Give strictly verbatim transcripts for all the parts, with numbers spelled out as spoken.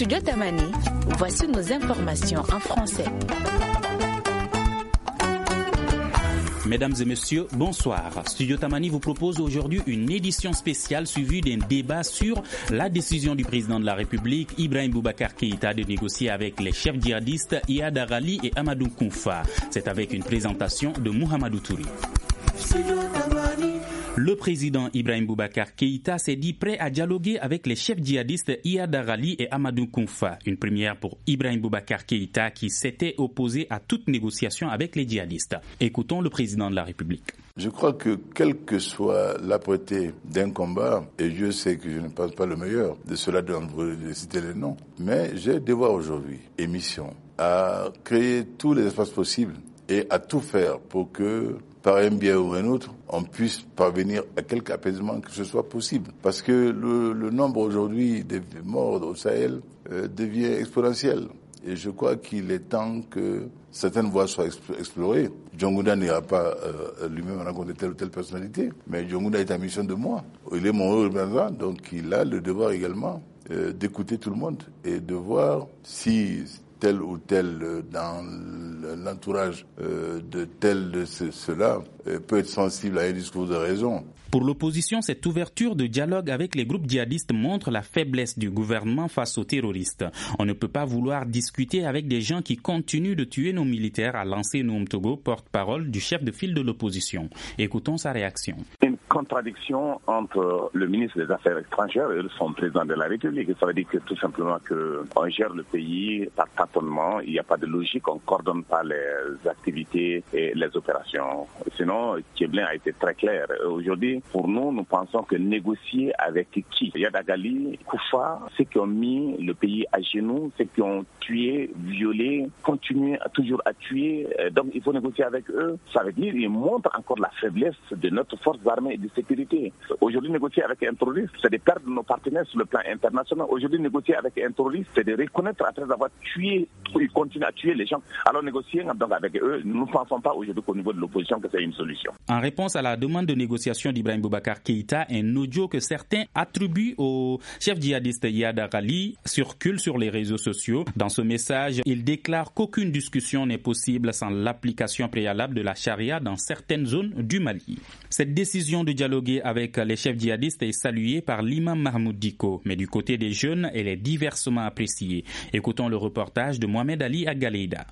Studio Tamani, voici nos informations en français. Mesdames et messieurs, bonsoir. Studio Tamani vous propose aujourd'hui une édition spéciale suivie d'un débat sur la décision du président de la République, Ibrahim Boubacar Keïta, de négocier avec les chefs djihadistes Iyad Aghali et Amadou Koufa. C'est avec une présentation de Mouhamadou Touri. Le président Ibrahim Boubacar Keïta s'est dit prêt à dialoguer avec les chefs djihadistes Iyad Aghali et Amadou Koufa. Une première pour Ibrahim Boubacar Keïta qui s'était opposé à toute négociation avec les djihadistes. Écoutons le président de la République. Je crois que quelle que soit l'âpreté d'un combat, et je sais que je ne pense pas le meilleur de cela dont vous citer les noms, mais j'ai devoir aujourd'hui et mission à créer tous les espaces possibles et à tout faire pour que par un biais ou un autre, on puisse parvenir à quelque apaisement que ce soit possible. Parce que le, le nombre aujourd'hui de morts au Sahel euh, devient exponentiel. Et je crois qu'il est temps que certaines voies soient explorées. Djongouda n'ira pas euh, lui-même rencontrer telle ou telle personnalité, mais Djongouda est en mission de moi. Il est mon représentant, donc il a le devoir également euh, d'écouter tout le monde et de voir si tel ou tel dans l'entourage euh, de tel de ce, cela euh, peut être sensible à un discours de raison. Pour l'opposition, cette ouverture de dialogue avec les groupes djihadistes montre la faiblesse du gouvernement face aux terroristes. On ne peut pas vouloir discuter avec des gens qui continuent de tuer nos militaires, a lancé Noum Togo, porte-parole du chef de file de l'opposition. Écoutons sa réaction. Une contradiction entre le ministre des Affaires étrangères et son président de la République. Ça veut dire que tout simplement qu'on gère le pays par tâtonnement, il n'y a pas de logique, on ne coordonne pas les activités et les opérations. Sinon, Tcheblin a été très clair. Aujourd'hui, pour nous, nous pensons que négocier avec qui? Iyad Aghali, Koufa, ceux qui ont mis le pays à genoux, ceux qui ont tué, violé, continuent à, toujours à tuer. Donc il faut négocier avec eux. Ça veut dire qu'ils montrent encore la faiblesse de notre force armée et de sécurité. Aujourd'hui, négocier avec un terroriste, c'est de perdre nos partenaires sur le plan international. Aujourd'hui, négocier avec un terroriste, c'est de reconnaître après avoir tué, ils continuent à tuer les gens. Alors négocier donc avec eux, nous ne pensons pas aujourd'hui qu'au niveau de l'opposition que c'est une solution. En réponse à la demande de négociation d'Ibrahim Boubacar Keïta, un audio que certains attribuent au chef djihadiste Iyad Aghali circule sur les réseaux sociaux. Dans ce message, il déclare qu'aucune discussion n'est possible sans l'application préalable de la charia dans certaines zones du Mali. Cette décision de dialoguer avec les chefs djihadistes est saluée par l'imam Mahmoud Diko, mais du côté des jeunes, elle est diversement appréciée. Écoutons le reportage de Mohamed Ali Agaleida.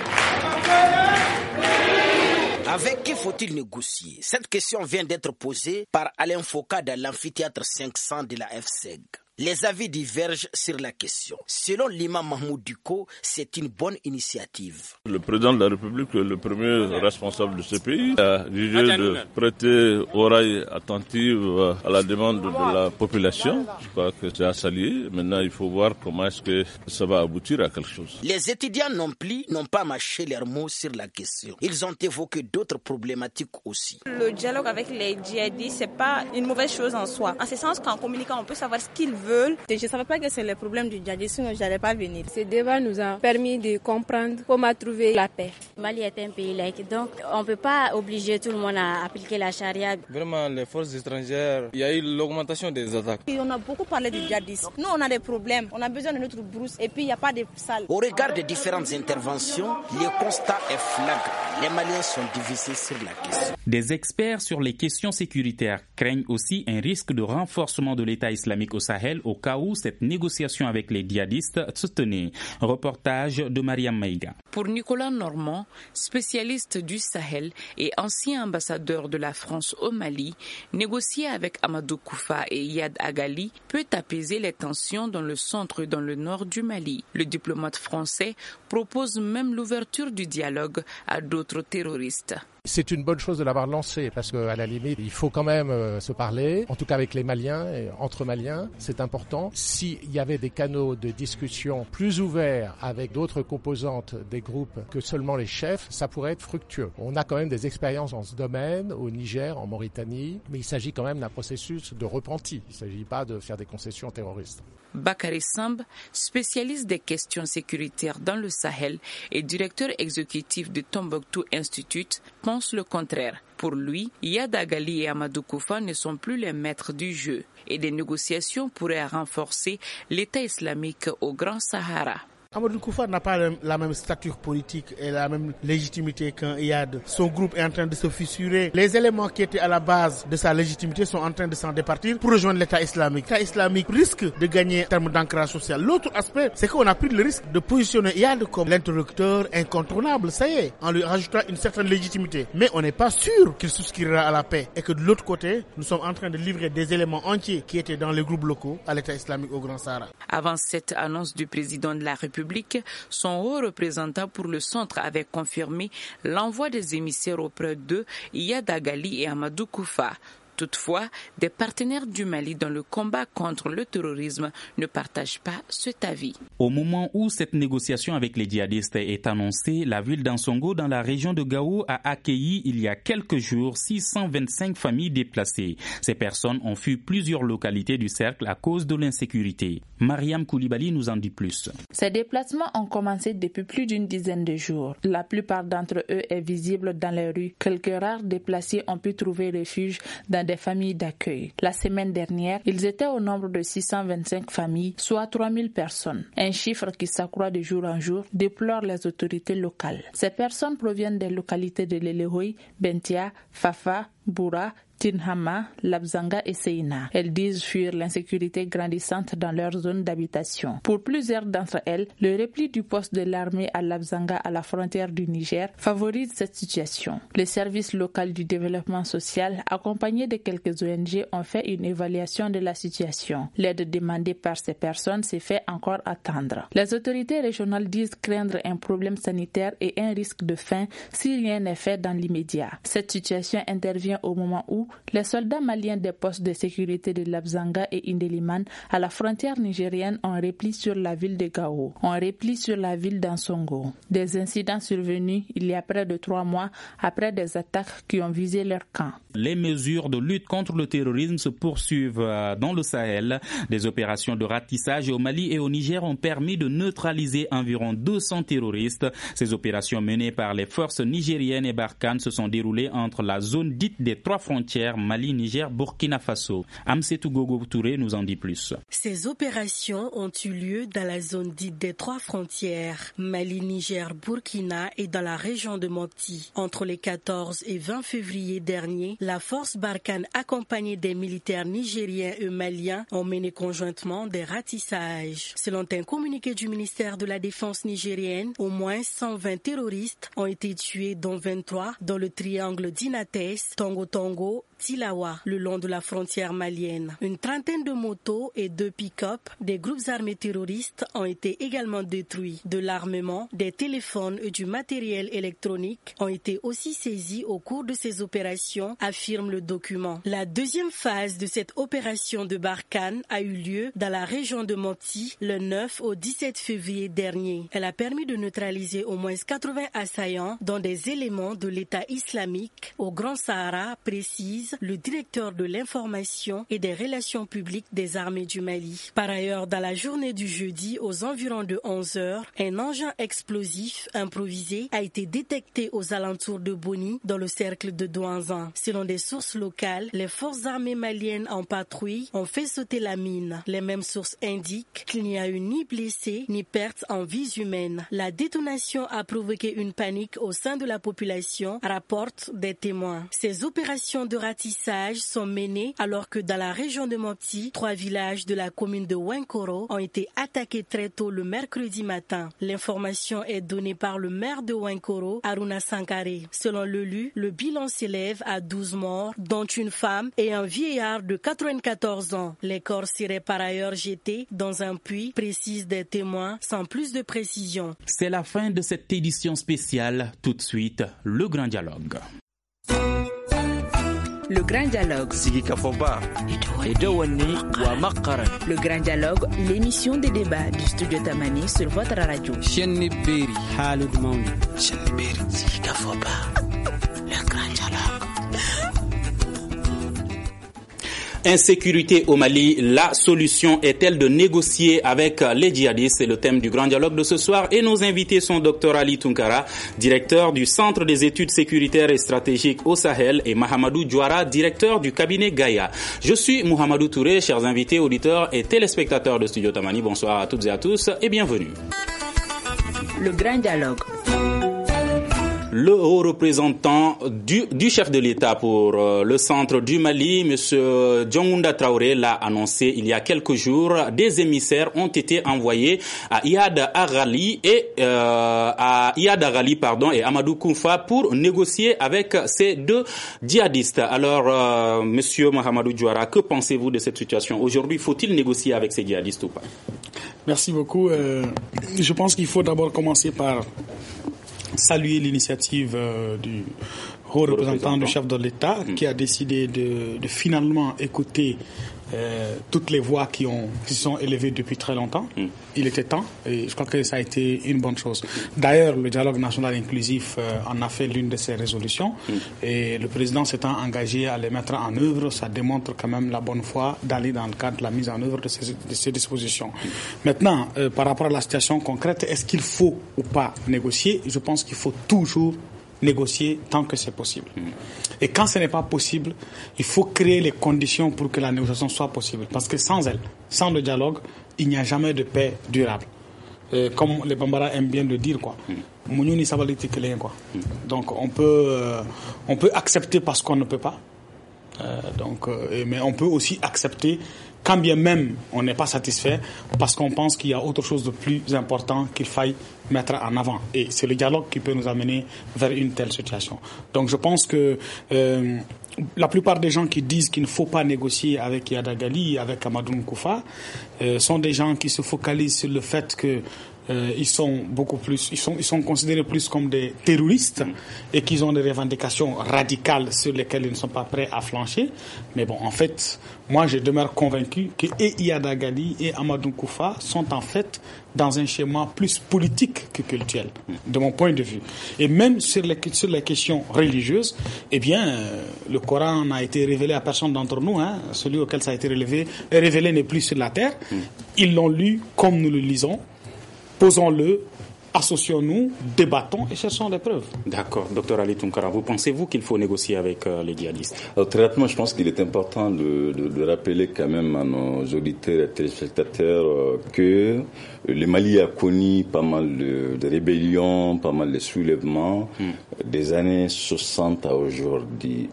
Avec qui faut-il négocier? Cette question vient d'être posée par Alain Foucault dans l'amphithéâtre cinq cents de la F S E G. Les avis divergent sur la question. Selon l'imam Mahmoud Diko, c'est une bonne initiative. Le président de la République, le premier responsable de ce pays, a jugé de prêter oreille attentive à la demande de la population. Je crois que c'est à saluer. Maintenant, il faut voir comment est-ce que ça va aboutir à quelque chose. Les étudiants non plus n'ont pas mâché leurs mots sur la question. Ils ont évoqué d'autres problématiques aussi. Le dialogue avec les djihadistes, c'est pas une mauvaise chose en soi. En ce sens qu'en communiquant, on peut savoir ce qu'ils veulent. Je ne savais pas que c'est le problème du djihadisme, sinon je n'allais pas venir. Ce débat nous a permis de comprendre comment trouver la paix. Mali est un pays laïque, donc on ne peut pas obliger tout le monde à appliquer la charia. Vraiment, les forces étrangères, il y a eu l'augmentation des attaques. Et on a beaucoup parlé du djihadisme. Nous, on a des problèmes, on a besoin de notre brousse et puis il n'y a pas de salle. Au regard des différentes interventions, le constat est flagrant. Les Maliens sont divisés sur la question. Des experts sur les questions sécuritaires craignent aussi un risque de renforcement de l'État islamique au Sahel au cas où cette négociation avec les djihadistes se tenait. Reportage de Mariam Maïga. Pour Nicolas Normand, spécialiste du Sahel et ancien ambassadeur de la France au Mali, négocier avec Amadou Koufa et Iyad Aghali peut apaiser les tensions dans le centre et dans le nord du Mali. Le diplomate français propose même l'ouverture du dialogue à d'autres terroristes. C'est une bonne chose de l'avoir lancé parce qu'à la limite, il faut quand même euh, se parler, en tout cas avec les Maliens, et entre Maliens, c'est important. S'il y avait des canaux de discussion plus ouverts avec d'autres composantes des groupes que seulement les chefs, ça pourrait être fructueux. On a quand même des expériences dans ce domaine au Niger, en Mauritanie, mais il s'agit quand même d'un processus de repenti. Il ne s'agit pas de faire des concessions terroristes. Bakary Samb, spécialiste des questions sécuritaires dans le Sahel et directeur exécutif du Tombouctou Institute, pense pense le contraire. Pour lui, Iyad Agali et Amadou Koufa ne sont plus les maîtres du jeu et des négociations pourraient renforcer l'État islamique au Grand Sahara. Amadou Koufa n'a pas la même stature politique et la même légitimité qu'un Iyad. Son groupe est en train de se fissurer. Les éléments qui étaient à la base de sa légitimité sont en train de s'en départir pour rejoindre l'État islamique. L'État islamique risque de gagner en termes d'ancrage social. L'autre aspect, c'est qu'on a pris le risque de positionner Iyad comme l'interlocuteur incontournable, ça y est, en lui rajoutant une certaine légitimité. Mais on n'est pas sûr qu'il souscrira à la paix et que de l'autre côté, nous sommes en train de livrer des éléments entiers qui étaient dans les groupes locaux à l'État islamique au Grand Sahara. Avant cette annonce du président de la République, son haut représentant pour le centre avait confirmé l'envoi des émissaires auprès d'eux, Iyad Agali et Amadou Koufa. Toutefois, des partenaires du Mali dans le combat contre le terrorisme ne partagent pas cet avis. Au moment où cette négociation avec les djihadistes est annoncée, la ville d'Ansongo, dans la région de Gao, a accueilli il y a quelques jours six cent vingt-cinq familles déplacées. Ces personnes ont fui plusieurs localités du cercle à cause de l'insécurité. Mariam Koulibaly nous en dit plus. Ces déplacements ont commencé depuis plus d'une dizaine de jours. La plupart d'entre eux est visible dans les rues. Quelques rares déplacés ont pu trouver refuge dans des familles d'accueil. La semaine dernière, ils étaient au nombre de six cent vingt-cinq familles, soit trois mille personnes. Un chiffre qui s'accroît de jour en jour, déplorent les autorités locales. Ces personnes proviennent des localités de Lelehoy, Bentia, Fafa, Boura, Tinhama, Labzanga et Seina. Elles disent fuir l'insécurité grandissante dans leur zone d'habitation. Pour plusieurs d'entre elles, le repli du poste de l'armée à Labzanga à la frontière du Niger favorise cette situation. Le service local du développement social, accompagné de quelques O N G, ont fait une évaluation de la situation. L'aide demandée par ces personnes s'est fait encore attendre. Les autorités régionales disent craindre un problème sanitaire et un risque de faim si rien n'est fait dans l'immédiat. Cette situation intervient au moment où les soldats maliens des postes de sécurité de Labzanga et Indeliman à la frontière nigérienne ont repli sur la ville de Gao, ont repli sur la ville d'Ansongo. Des incidents survenus il y a près de trois mois après des attaques qui ont visé leur camp. Les mesures de lutte contre le terrorisme se poursuivent dans le Sahel. Des opérations de ratissage au Mali et au Niger ont permis de neutraliser environ deux cents terroristes. Ces opérations menées par les forces nigériennes et Barkhane se sont déroulées entre la zone dite des trois frontières Mali, Niger, Burkina Faso. Amsetou Gogo Touré nous en dit plus. Ces opérations ont eu lieu dans la zone dite des trois frontières, Mali, Niger, Burkina et dans la région de Mopti. Entre les quatorze et vingt février dernier, la force Barkhane accompagnée des militaires nigériens et maliens ont mené conjointement des ratissages. Selon un communiqué du ministère de la Défense nigérienne, au moins cent vingt terroristes ont été tués, dont vingt-trois dans le triangle d'Inates, Tongo Tongo, Tilawa, le long de la frontière malienne. Une trentaine de motos et deux pick-up des groupes armés terroristes ont été également détruits. De l'armement, des téléphones et du matériel électronique ont été aussi saisis au cours de ces opérations, affirme le document. La deuxième phase de cette opération de Barkhane a eu lieu dans la région de Mopti le neuf au dix-sept février dernier. Elle a permis de neutraliser au moins quatre-vingts assaillants, dont des éléments de l'État islamique au Grand Sahara, précise le directeur de l'information et des relations publiques des armées du Mali. Par ailleurs, dans la journée du jeudi, aux environs de onze heures, un engin explosif improvisé a été détecté aux alentours de Boni, dans le cercle de Douanzan. Selon des sources locales, les forces armées maliennes en patrouille ont fait sauter la mine. Les mêmes sources indiquent qu'il n'y a eu ni blessés ni pertes en vies humaines. La détonation a provoqué une panique au sein de la population, rapportent des témoins. Ces opérations de ratissage sont menées alors que dans la région de Mopti, trois villages de la commune de Wankoro ont été attaqués très tôt le mercredi matin. L'information est donnée par le maire de Wankoro, Aruna Sankare. Selon l'E L U, le bilan s'élève à douze morts, dont une femme et un vieillard de quatre-vingt-quatorze ans. Les corps seraient par ailleurs jetés dans un puits, précisent des témoins, sans plus de précision. C'est la fin de cette édition spéciale. Tout de suite, le grand dialogue. Le Grand Dialogue. Le Grand Dialogue, l'émission des débats du studio Tamani sur votre radio. Le Grand Dialogue. Insécurité au Mali, la solution est-elle de négocier avec les djihadistes? C'est le thème du grand dialogue de ce soir et nos invités sont Dr Ali Tunkara, directeur du Centre des études sécuritaires et stratégiques au Sahel, et Mahamadou Diouara, directeur du cabinet Gaïa. Je suis Mohamedou Touré, chers invités, auditeurs et téléspectateurs de Studio Tamani. Bonsoir à toutes et à tous et bienvenue. Le grand dialogue. Le haut représentant du, du chef de l'État pour euh, le centre du Mali, M. Diongounda Traoré, l'a annoncé il y a quelques jours. Des émissaires ont été envoyés à Iyad Aghali et euh, à Iyad Aghali, pardon, et Amadou Koufa pour négocier avec ces deux djihadistes. Alors, euh, M. Mahamadou Diouara, que pensez-vous de cette situation? Aujourd'hui, faut-il négocier avec ces djihadistes ou pas? Merci beaucoup. Euh, je pense qu'il faut d'abord commencer par saluer l'initiative euh, du haut représentant, représentant du chef de l'État mmh. qui a décidé de, de finalement écouter euh, toutes les voix qui ont qui se sont élevées depuis très longtemps. Mmh. Il était temps et je crois que ça a été une bonne chose. D'ailleurs, le dialogue national inclusif euh, en a fait l'une de ses résolutions mmh. et le président s'étant engagé à les mettre en œuvre, ça démontre quand même la bonne foi d'aller dans le cadre de la mise en œuvre de ces, de ces dispositions. Mmh. Maintenant, euh, par rapport à la situation concrète, est-ce qu'il faut ou pas négocier? Je pense qu'il faut toujours négocier tant que c'est possible. Mmh. Et quand ce n'est pas possible, il faut créer les conditions pour que la négociation soit possible. Parce que sans elle, sans le dialogue, il n'y a jamais de paix durable. Euh, comme les Bambara aiment bien le dire, quoi. Mmh. quoi. Mmh. Donc on peut, euh, on peut accepter parce qu'on ne peut pas. Euh, donc, euh, mais on peut aussi accepter quand bien même on n'est pas satisfait parce qu'on pense qu'il y a autre chose de plus important qu'il faille mettre en avant. Et c'est le dialogue qui peut nous amener vers une telle situation. Donc je pense que euh, la plupart des gens qui disent qu'il ne faut pas négocier avec Iyad Aghali, avec Amadou Koufa, euh, sont des gens qui se focalisent sur le fait que Euh, ils sont beaucoup plus, ils sont, ils sont considérés plus comme des terroristes et qu'ils ont des revendications radicales sur lesquelles ils ne sont pas prêts à flancher. Mais bon, en fait, moi, je demeure convaincu que et Iyad Aghali et Amadou Koufa sont en fait dans un schéma plus politique que culturel, de mon point de vue. Et même sur les, sur les questions religieuses, eh bien, euh, le Coran n'a été révélé à personne d'entre nous, hein. Celui auquel ça a été révélé, révélé n'est plus sur la terre. Ils l'ont lu comme nous le lisons. Posons-le, associons-nous, débattons et cherchons les preuves. D'accord. Docteur Ali Tunkara, vous pensez-vous qu'il faut négocier avec euh, les djihadistes? Alors, très rapidement, je pense qu'il est important de, de, de rappeler quand même à nos auditeurs et téléspectateurs euh, que le Mali a connu pas mal de, de rébellions, pas mal de soulèvements, hmm. des années soixante à aujourd'hui.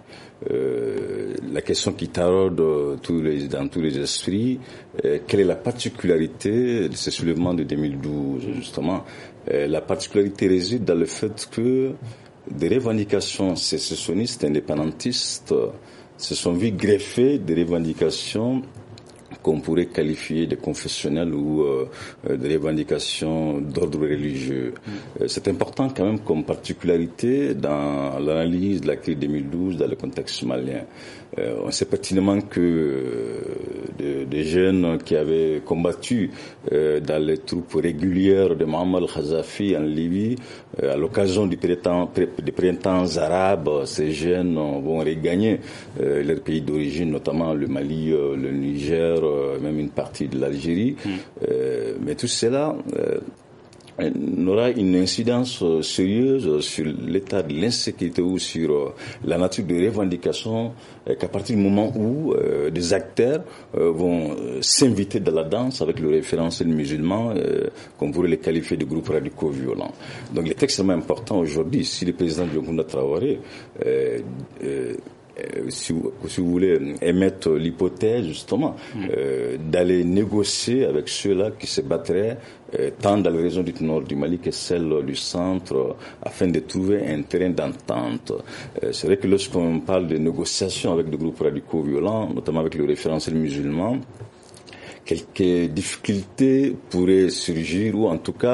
Euh, la question qui taraude tous les, dans tous les esprits, euh, quelle est la particularité de ces soulèvements de deux mille douze, justement? euh, La particularité réside dans le fait que des revendications sécessionnistes, indépendantistes, se sont vues greffer des revendications qu'on pourrait qualifier de confessionnelles ou euh, de revendications d'ordre religieux. Mmh. C'est important quand même comme particularité dans l'analyse de la crise deux mille douze dans le contexte malien. Euh, on sait pertinemment que euh, des jeunes qui avaient combattu euh, dans les troupes régulières de Mohamed Khazafi en Libye, euh, à l'occasion du printemps, des printemps arabes, ces jeunes vont regagner euh, leur pays d'origine, notamment le Mali, euh, le Niger, euh, même une partie de l'Algérie. Mmh. Euh, mais tout cela euh, n'aura une incidence sérieuse sur l'état de l'insécurité ou sur la nature des revendications qu'à partir du moment où euh, des acteurs euh, vont euh, s'inviter dans la danse avec le référentiel musulman, euh, qu'on pourrait les qualifier de groupes radicaux violents. Donc il est extrêmement important aujourd'hui, si le président Diongounda Traoré euh, euh, Euh, si, vous, si vous voulez émettre l'hypothèse justement mmh. euh, d'aller négocier avec ceux-là qui se battraient euh, tant dans la région du nord du Mali que celle du centre euh, afin de trouver un terrain d'entente. Euh, c'est vrai que lorsqu'on parle de négociations avec des groupes radicaux violents, notamment avec le référentiel musulman, quelques difficultés pourraient surgir ou en tout cas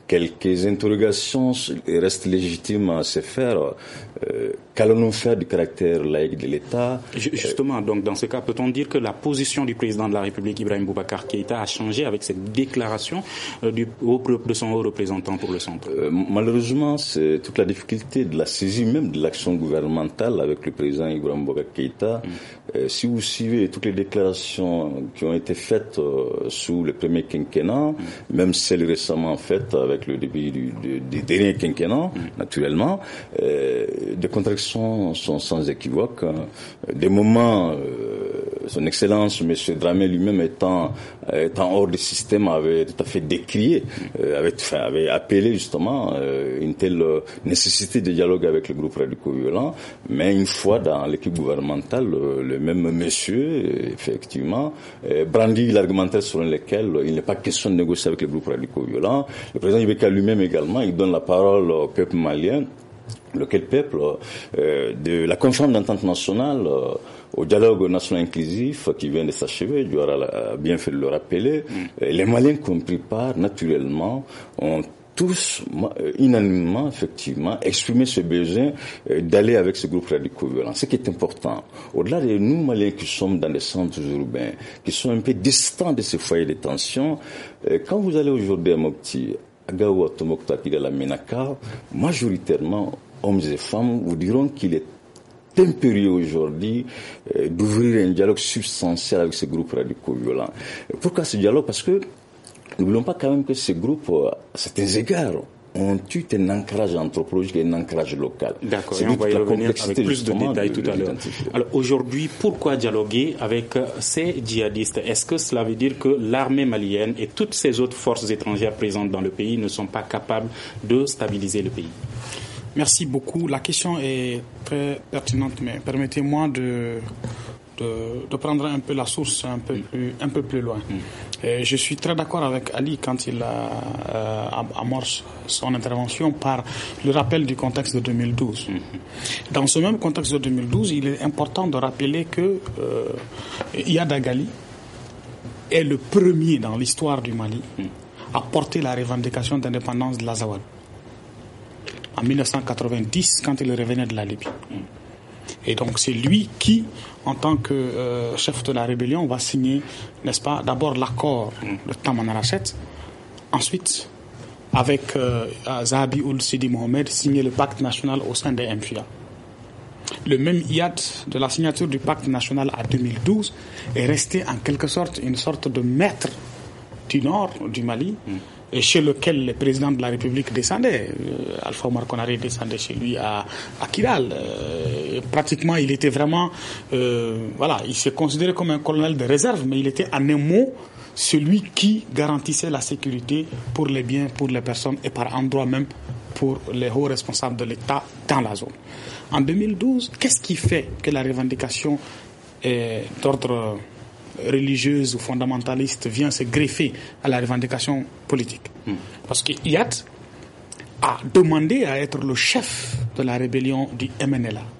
quelques interrogations restent légitimes à se faire. Euh, qu'allons-nous faire du caractère laïque de l'État? Justement, donc dans ce cas, peut-on dire que la position du président de la République, Ibrahim Boubacar Keïta, a changé avec cette déclaration euh, du, de son haut représentant pour le centre? euh, Malheureusement, c'est toute la difficulté de la saisie même de l'action gouvernementale avec le président Ibrahim Boubacar Keïta. Mm. Euh, si vous suivez toutes les déclarations qui ont été faites euh, sous le premier quinquennat, mm. même celles récemment faites avec le début du, du, du dernier quinquennat, mm. naturellement, euh, des contradictions sont sans équivoque. Des moments, euh, son Excellence, M. Dramé lui-même étant, étant hors du système, avait tout à fait décrié, euh, avait, enfin, avait appelé justement euh, une telle nécessité de dialogue avec le groupe radicaux violents. Mais une fois dans l'équipe gouvernementale, le, le même monsieur, effectivement, euh, brandit l'argumentaire selon lequel il n'est pas question de négocier avec le groupe radicaux violents. Le président Ibeka lui-même également, il donne la parole au peuple malien. Lequel peuple, euh, de la conférence d'entente nationale euh, au dialogue national inclusif qui vient de s'achever, Diouara a bien fait de le rappeler, mm. les Maliens qui ont pris part, naturellement, ont tous, unanimement, effectivement, exprimé ce besoin euh, d'aller avec ce groupe radicaux violents. Ce qui est important, au-delà de nous, Maliens, qui sommes dans des centres urbains, qui sont un peu distants de ces foyers de tension, euh, quand vous allez aujourd'hui à Mopti, à Gao, à Tomokta, à la Ménaka, majoritairement, hommes et femmes vous diront qu'il est impérieux aujourd'hui euh, d'ouvrir un dialogue substantiel avec ces groupes radicaux violents. Pourquoi ce dialogue? Parce que n'oublions pas quand même que ces groupes, à certains égards, ont eu un ancrage anthropologique et un ancrage local. D'accord, et on va y revenir avec plus de détails tout à l'heure. Alors aujourd'hui, pourquoi dialoguer avec ces djihadistes? Est-ce que cela veut dire que l'armée malienne et toutes ces autres forces étrangères présentes dans le pays ne sont pas capables de stabiliser le pays? Merci beaucoup. La question est très pertinente, mais permettez-moi de, de, de prendre un peu la source un peu plus, un peu plus loin. Mm. Et je suis très d'accord avec Ali quand il a, euh, amorce son intervention par le rappel du contexte de deux mille douze. Mm. Dans ce même contexte de deux mille douze, il est important de rappeler que euh, Iyad Agali est le premier dans l'histoire du Mali mm. à porter la revendication d'indépendance de l'Azawad. En mille neuf cent quatre-vingt-dix, quand il revenait de la Libye. Et donc c'est lui qui, en tant que euh, chef de la rébellion, va signer, n'est-ce pas, d'abord l'accord de Tamanrasset, ensuite, avec euh, Zahabi Ould Sidi Mohamed, signer le pacte national au sein des M F I A. Le même Iyad, de la signature du pacte national à deux mille douze, est resté en quelque sorte une sorte de maître du nord du Mali, mm. et chez lequel le président de la République descendait. Euh, Alpha Omar Konaré descendait chez lui à, à Kidal. Euh, pratiquement, il était vraiment... Euh, voilà, il s'est considéré comme un colonel de réserve, mais il était en un mot celui qui garantissait la sécurité pour les biens, pour les personnes et par endroit même pour les hauts responsables de l'État dans la zone. En deux mille douze, qu'est-ce qui fait que la revendication est d'ordre religieuse ou fondamentaliste vient se greffer à la revendication politique? Mm. Parce que Iyad a demandé à être le chef de la rébellion du M N L A.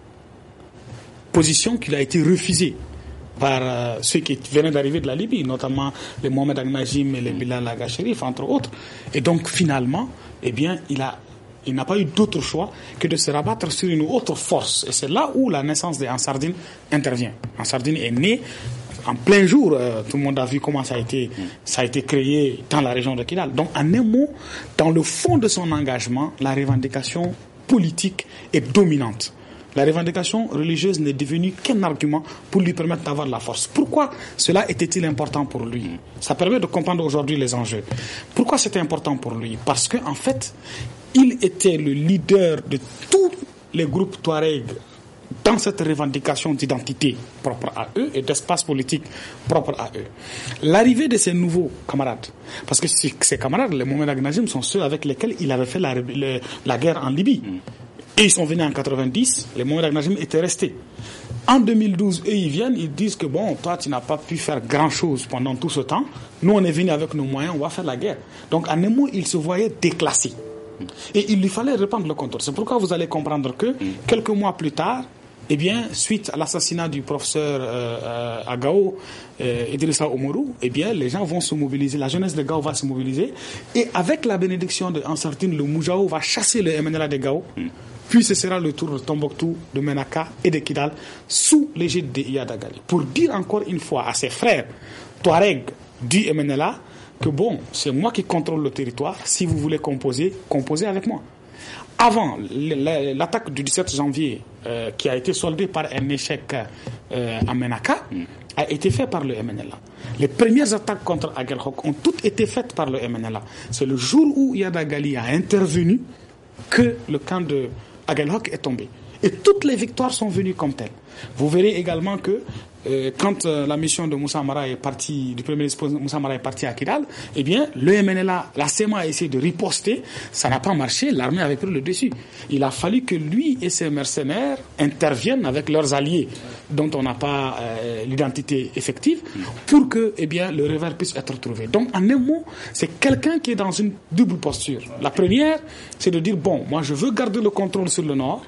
Position qui a été refusée par euh, ceux qui venaient d'arriver de la Libye, notamment les Mohamed Al-Najim et les Bilal Aga Sherif, entre autres. Et donc, finalement, eh bien, il a Il n'a pas eu d'autre choix que de se rabattre sur une autre force. Et c'est là où la naissance de Ansardine intervient. Ansardine est né en plein jour. Euh, tout le monde a vu comment ça a été, ça a été créé dans la région de Kidal. Donc, en un mot, dans le fond de son engagement, la revendication politique est dominante. La revendication religieuse n'est devenue qu'un argument pour lui permettre d'avoir de la force. Pourquoi cela était-il important pour lui? Ça permet de comprendre aujourd'hui les enjeux. Pourquoi c'était important pour lui? Parce que, en fait, il était le leader de tous les groupes Touareg dans cette revendication d'identité propre à eux et d'espace politique propre à eux. L'arrivée de ces nouveaux camarades, parce que ces camarades, les Mohamed Al-Najim, sont ceux avec lesquels il avait fait la, la, la guerre en Libye. Et ils sont venus en quatre-vingt-dix, les Mohamed Al-Najim étaient restés. En deux mille douze, eux, ils viennent, ils disent que bon, toi, tu n'as pas pu faire grand-chose pendant tout ce temps. Nous, on est venus avec nos moyens, on va faire la guerre. Donc, en un mot, ils se voyaient déclassés. Et il lui fallait reprendre le contrôle. C'est pourquoi vous allez comprendre que, quelques mois plus tard, eh bien, suite à l'assassinat du professeur euh, à Gao, euh, Idrissa Oumorou, eh bien, les gens vont se mobiliser, la jeunesse de Gao va se mobiliser, et avec la bénédiction de Ansar Dine, le Moujao va chasser le M N L A de Gao, mm. puis ce sera le tour de Tombouctou, de Menaka et de Kidal, sous l'égide de Iyad Agali. Pour dire encore une fois à ses frères Touareg du M N L A que bon, c'est moi qui contrôle le territoire, si vous voulez composer, composez avec moi. Avant l'attaque du dix-sept janvier, euh, qui a été soldée par un échec euh, à Menaka, mm. a été fait par le M N L A. Les premières attaques contre Aguelhok ont toutes été faites par le M N L A. C'est le jour où Iyad Agali a intervenu que le camp de Aguelhok est tombé. Et toutes les victoires sont venues comme telles. Vous verrez également que euh, quand euh, la mission de Moussa Mara est partie, du premier ministre Moussa Mara est partie à Kidal, eh bien, le M N L A, la S E M A a essayé de riposter, ça n'a pas marché, l'armée avait pris le dessus. Il a fallu que lui et ses mercenaires interviennent avec leurs alliés, dont on n'a pas euh, l'identité effective, pour que, eh bien, le revers puisse être trouvé. Donc, en un mot, c'est quelqu'un qui est dans une double posture. La première, c'est de dire, bon, moi je veux garder le contrôle sur le nord.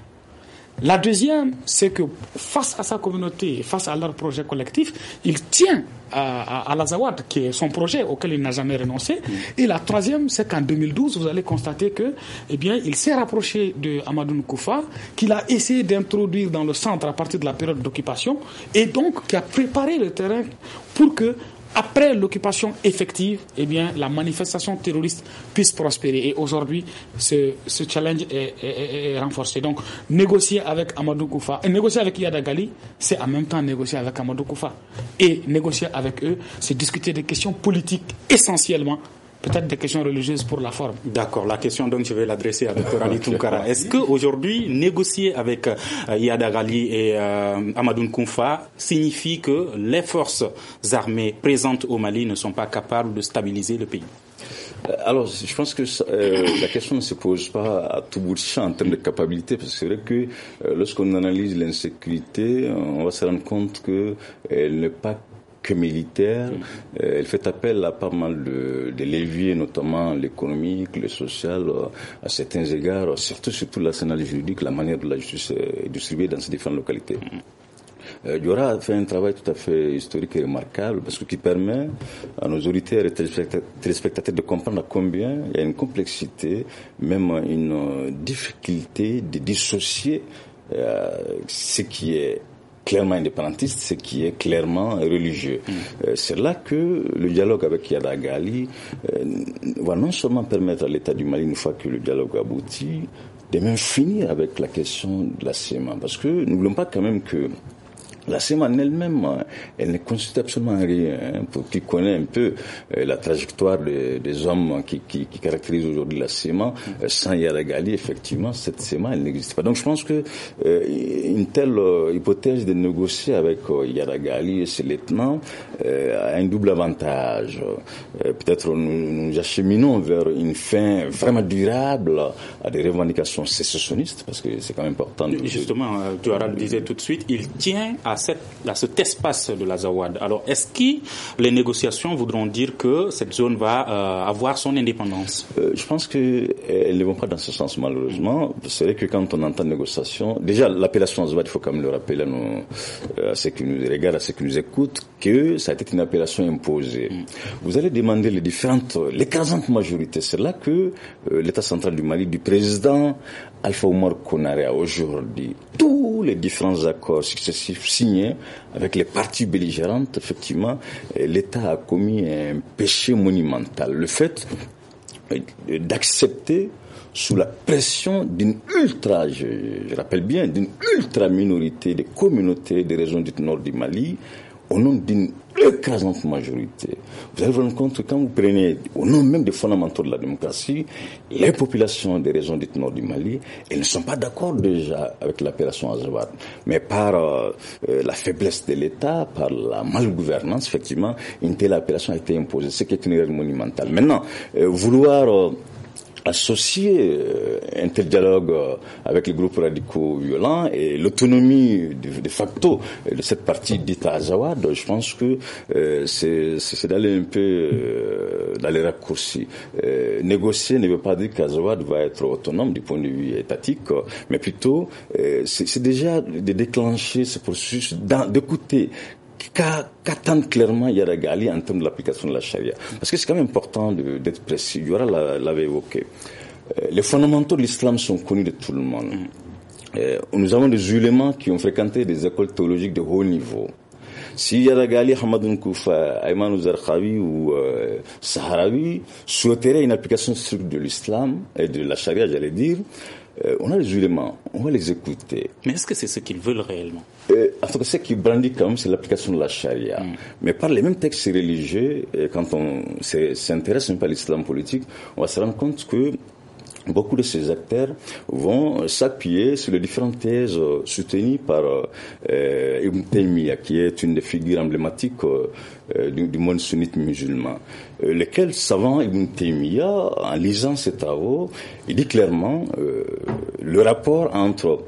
La deuxième, c'est que face à sa communauté, face à leur projet collectif, il tient à, à, à l'Azawad, qui est son projet auquel il n'a jamais renoncé. Mmh. Et la troisième, c'est qu'en deux mille douze, vous allez constater que, eh bien, il s'est rapproché de Amadou Nkoufa, qu'il a essayé d'introduire dans le centre à partir de la période d'occupation, et donc qui a préparé le terrain pour que, après l'occupation effective, eh bien, la manifestation terroriste puisse prospérer. Et aujourd'hui, ce, ce challenge est, est, est renforcé. Donc, négocier avec Amadou Koufa, et négocier avec Iyad Agali, c'est en même temps négocier avec Amadou Koufa. Et négocier avec eux, c'est discuter des questions politiques essentiellement, peut-être des questions religieuses pour la forme. D'accord. La question, donc, je vais l'adresser à Dr Ali Tounkara. Est-ce qu'aujourd'hui, négocier avec euh, Iyad Agali et euh, Amadou Koufa signifie que les forces armées présentes au Mali ne sont pas capables de stabiliser le pays? Alors, je pense que euh, la question ne se pose pas à tout bout de champ en termes de capacité, parce que c'est vrai que euh, lorsqu'on analyse l'insécurité, on va se rendre compte qu'elle n'est pas que militaire, euh, elle fait appel à pas mal de, de leviers, notamment l'économique, le social, euh, à certains égards, surtout surtout l'arsenal juridique, la manière dont la justice est distribuée dans ces différentes localités. Euh, Diora a fait un travail tout à fait historique et remarquable, parce que qui permet à nos auditeurs et téléspectateurs de comprendre à combien il y a une complexité, même une euh, difficulté de dissocier euh, ce qui est clairement indépendantiste, ce qui est clairement religieux. Mmh. Euh, c'est là que le dialogue avec Iyad Agali euh, va non seulement permettre à l'État du Mali, une fois que le dialogue aboutit, de même finir avec la question de la S E M A. Parce que n'oublions pas quand même que la S E M A en elle-même, elle ne constitue absolument rien. Hein, pour qui connaît un peu euh, la trajectoire de, des hommes qui, qui, qui caractérisent aujourd'hui la S E M A, euh, sans Iyad Agali, effectivement, cette S E M A, elle n'existe pas. Donc je pense que euh, une telle euh, hypothèse de négocier avec euh, Iyad Agali et ses lieutenants euh, a un double avantage. Euh, peut-être nous nous acheminons vers une fin vraiment durable à des revendications sécessionnistes, parce que c'est quand même important. De, Justement, euh, tu le disais tout de suite, il tient à À, cette, à cet espace de l'Azawad. Alors, est-ce que les négociations voudront dire que cette zone va euh, avoir son indépendance? euh, Je pense qu'elles ne vont pas dans ce sens, malheureusement. C'est vrai que quand on entend négociation, déjà l'appellation Azawad, il faut quand même le rappeler à, nos, à ceux qui nous regardent, à ceux qui nous écoutent, que ça a été une appellation imposée. Mm. Vous allez demander les différentes, l'écrasante majorité. C'est là que euh, l'État central du Mali, du président Alpha Oumar Konaré, a aujourd'hui tous les différents accords successifs signés avec les parties belligérantes. Effectivement, l'État a commis un péché monumental. Le fait d'accepter sous la pression d'une ultra, je, je rappelle bien, d'une ultra minorité des communautés des régions du nord du Mali, au nom d'une écrasante majorité. Vous allez vous rendre compte que quand vous prenez, au nom même des fondamentaux de la démocratie, les populations des régions du nord du Mali, elles ne sont pas d'accord déjà avec l'appellation Azawad. Mais par euh, la faiblesse de l'État, par la malgouvernance, effectivement, une telle appellation a été imposée. C'est qui est une erreur monumentale. Maintenant, euh, vouloir... Euh, associer euh, un tel dialogue euh, avec les groupes radicaux violents et l'autonomie de, de facto de cette partie dite Azawad, je pense que euh, c'est, c'est d'aller un peu euh, dans les raccourcis. Euh, négocier ne veut pas dire qu'Azawad va être autonome du point de vue étatique, mais plutôt euh, c'est, c'est déjà de déclencher ce processus d'écouter qu'attendent clairement Yad Agali en termes de l'application de la charia. Parce que c'est quand même important de, d'être précis. Yora l'avait évoqué. Euh, les fondamentaux de l'islam sont connus de tout le monde. Euh, nous avons des ulémas qui ont fréquenté des écoles théologiques de haut niveau. Si Yad Agali, Hamadoun Koufa, Ayman Zarqawi ou euh, Saharawi souhaiteraient une application stricte de l'islam et de la charia, j'allais dire, Euh, on a les éléments, on va les écouter. Mais est-ce que c'est ce qu'ils veulent réellement? euh, En tout cas, ce qui brandit quand même, c'est l'application de la charia. Mm. Mais par les mêmes textes religieux, et quand on s'intéresse un peu à l'islam politique, on va se rendre compte que beaucoup de ces acteurs vont s'appuyer sur les différentes thèses soutenues par euh, Ibn Taymiyyah, qui est une des figures emblématiques euh, du, du monde sunnite musulman. Euh, lesquels savants Ibn Taymiyyah, en lisant ses travaux, il dit clairement euh, le rapport entre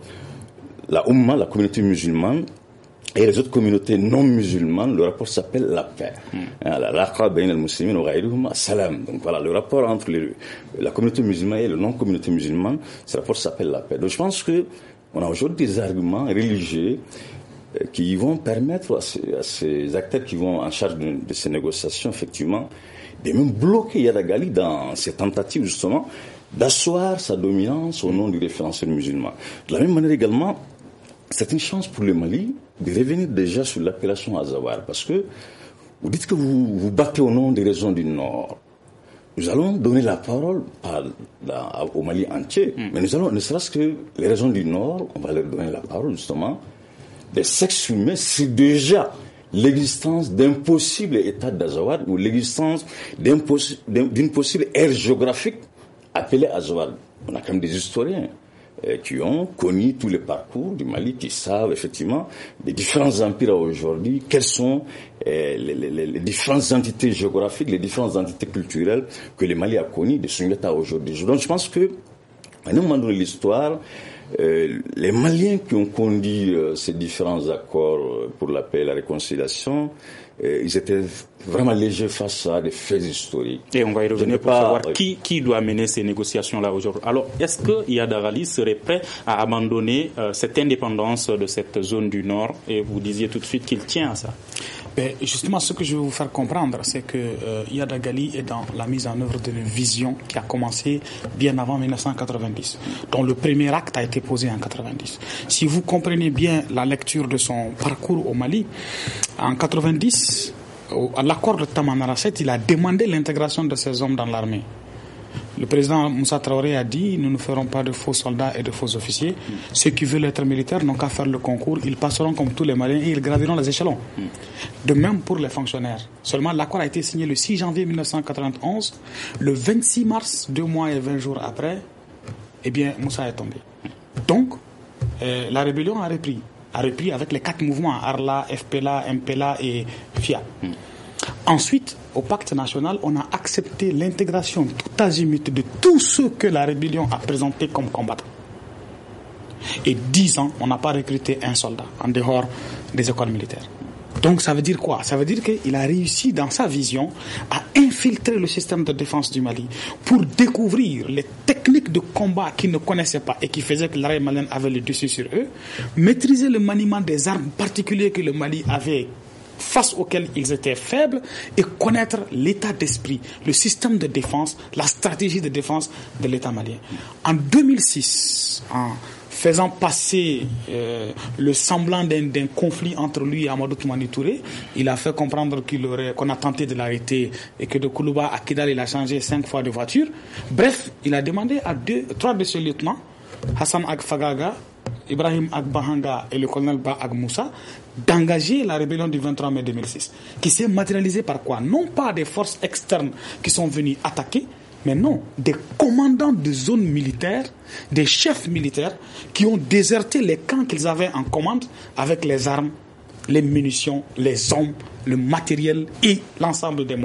la Ummah, la communauté musulmane, et les autres communautés non musulmanes, le rapport s'appelle la paix. La raqa bayn al-muslimin wa ghayruhum salam. Donc voilà, le rapport entre les, la communauté musulmane et la non-communauté musulmane, ce rapport s'appelle la paix. Donc je pense que on a aujourd'hui des arguments religieux euh, qui vont permettre à ces, à ces acteurs qui vont en charge de, de ces négociations, effectivement, de même bloquer Yad Agali dans ces tentatives, justement, d'asseoir sa dominance au nom du référentiel musulman. De la même manière également, c'est une chance pour le Mali de revenir déjà sur l'appellation Azawad, parce que vous dites que vous vous battez au nom des régions du Nord. Nous allons donner la parole à, à, au Mali entier, mm. mais nous allons, ne serait-ce que les régions du Nord, on va leur donner la parole justement, de s'exprimer sur déjà l'existence d'un possible état d'Azawad ou l'existence d'un possi- d'un, d'une possible aire géographique appelée Azawad. On a quand même des historiens qui ont connu tous les parcours du Mali, qui savent effectivement les différents empires aujourd'hui, quelles sont euh, les, les, les différentes entités géographiques, les différentes entités culturelles que le Mali a connues de son état aujourd'hui. Donc je pense que, à un moment donné de l'histoire, euh, les Maliens qui ont conduit euh, ces différents accords pour la paix et la réconciliation, euh, ils étaient vraiment légers face à des faits historiques. Et on va y revenir pour pas, savoir euh, qui, qui doit mener ces négociations-là aujourd'hui. Alors, est-ce que Yad Agali serait prêt à abandonner euh, cette indépendance de cette zone du Nord? Et vous disiez tout de suite qu'il tient à ça. Ben, justement, ce que je veux vous faire comprendre, c'est que euh, Yad Agali est dans la mise en œuvre d'une vision qui a commencé bien avant mille neuf cent quatre-vingt-dix, dont le premier acte a été posé en quatre-vingt-dix. Si vous comprenez bien la lecture de son parcours au Mali, en quatre-vingt-dix, au, à l'accord de Tamanrasset, il a demandé l'intégration de ces hommes dans l'armée. Le président Moussa Traoré a dit « Nous ne ferons pas de faux soldats et de faux officiers. Mm. Ceux qui veulent être militaires n'ont qu'à faire le concours. Ils passeront comme tous les Maliens et ils graviront les échelons. Mm. » De même pour les fonctionnaires. Seulement, l'accord a été signé le six janvier mille neuf cent quatre-vingt-onze. Le vingt-six mars, deux mois et vingt jours après, eh bien, Moussa est tombé. Donc, euh, la rébellion a repris. A repris avec les quatre mouvements, Arla, F P L A, M P L A et F I A. Mm. Ensuite, au pacte national, on a accepté l'intégration tout azimut de tous ceux que la rébellion a présentés comme combattants. Et dix ans, on n'a pas recruté un soldat en dehors des écoles militaires. Donc ça veut dire quoi? Ça veut dire qu'il a réussi dans sa vision à infiltrer le système de défense du Mali pour découvrir les techniques de combat qu'ils ne connaissaient pas et qui faisaient que l'armée malienne avait le dessus sur eux, maîtriser le maniement des armes particulières que le Mali avait face auxquels ils étaient faibles et connaître l'état d'esprit, le système de défense, la stratégie de défense de l'État malien. En deux mille six, en faisant passer euh, le semblant d'un, d'un conflit entre lui et Amadou Toumani Touré, il a fait comprendre qu'il aurait, qu'on a tenté de l'arrêter et que de Koulouba à Kidal, il a changé cinq fois de voiture. Bref, il a demandé à deux, trois de ses lieutenants, Hassan Ag Fagaga, Ibrahim Ag Bahanga et le colonel Ba Ag Moussa, d'engager la rébellion du vingt-trois mai deux mille six, qui s'est matérialisée par quoi? Non pas des forces externes qui sont venues attaquer, mais non, des commandants de zones militaires, des chefs militaires qui ont déserté les camps qu'ils avaient en commande avec les armes, les munitions, les hommes, le matériel et l'ensemble des moyens.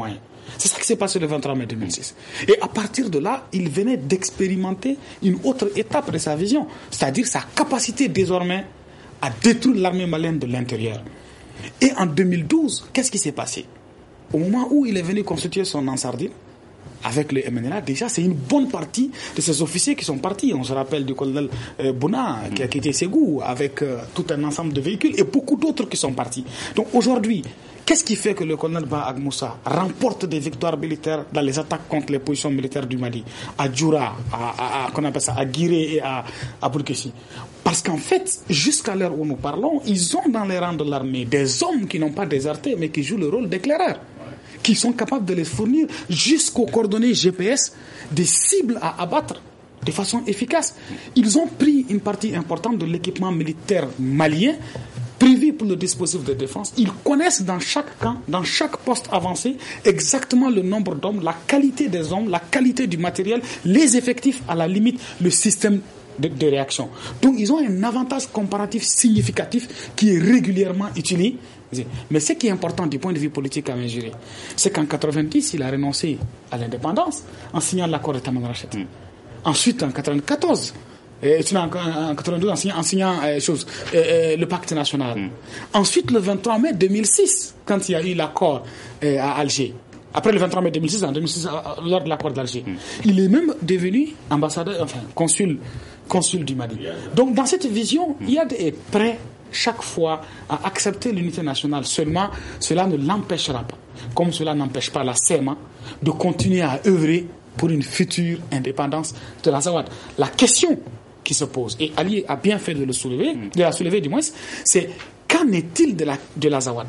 C'est ça qui s'est passé le vingt-trois mai deux mille six. Et à partir de là, il venait d'expérimenter une autre étape de sa vision, c'est-à-dire sa capacité désormais à détruire l'armée malienne de l'intérieur. Et en deux mille douze, qu'est-ce qui s'est passé? Au moment où il est venu constituer son Ansardine, avec le M N L A, déjà, c'est une bonne partie de ces officiers qui sont partis. On se rappelle du colonel euh, Bouna, qui a quitté Ségou, avec euh, tout un ensemble de véhicules, et beaucoup d'autres qui sont partis. Donc aujourd'hui, qu'est-ce qui fait que le colonel Ba Agmoussa remporte des victoires militaires dans les attaques contre les positions militaires du Mali, à Djoura, à, à, à, qu'on appelle ça, à Guiré et à, à Boulkessi? Parce qu'en fait, jusqu'à l'heure où nous parlons, ils ont dans les rangs de l'armée des hommes qui n'ont pas déserté, mais qui jouent le rôle d'éclaireurs, qui sont capables de les fournir jusqu'aux coordonnées G P S des cibles à abattre de façon efficace. Ils ont pris une partie importante de l'équipement militaire malien prévu pour le dispositif de défense. Ils connaissent dans chaque camp, dans chaque poste avancé, exactement le nombre d'hommes, la qualité des hommes, la qualité du matériel, les effectifs, à la limite, le système de, de réaction. Donc ils ont un avantage comparatif significatif qui est régulièrement utilisé. Mais ce qui est important du point de vue politique à mesurer, c'est qu'en quatre-vingt-dix, il a renoncé à l'indépendance en signant l'accord de Tamanrachet. Mm. Ensuite, en quatre-vingt-quatorze, euh, en quatre-vingt-douze, en signant, en signant euh, chose, euh, euh, le pacte national. Mm. Ensuite, le vingt-trois mai deux mille six, quand il y a eu l'accord euh, à Alger. Après le vingt-trois mai deux mille six, en deux mille six, lors de l'accord d'Alger, mm. il est même devenu ambassadeur, enfin, consul, consul du Mali. Donc, dans cette vision, mm. il y a des prêts chaque fois à accepter l'unité nationale. Seulement, cela ne l'empêchera pas, comme cela n'empêche pas la C E M A de continuer à œuvrer pour une future indépendance de l'Azawad. La question qui se pose, et Ali a bien fait de le soulever, de la soulever du moins, c'est qu'en est-il de la, de l'Azawad?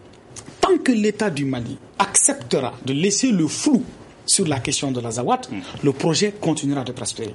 Tant que l'État du Mali acceptera de laisser le flou sur la question de l'Azawad, mm. le projet continuera de prospérer.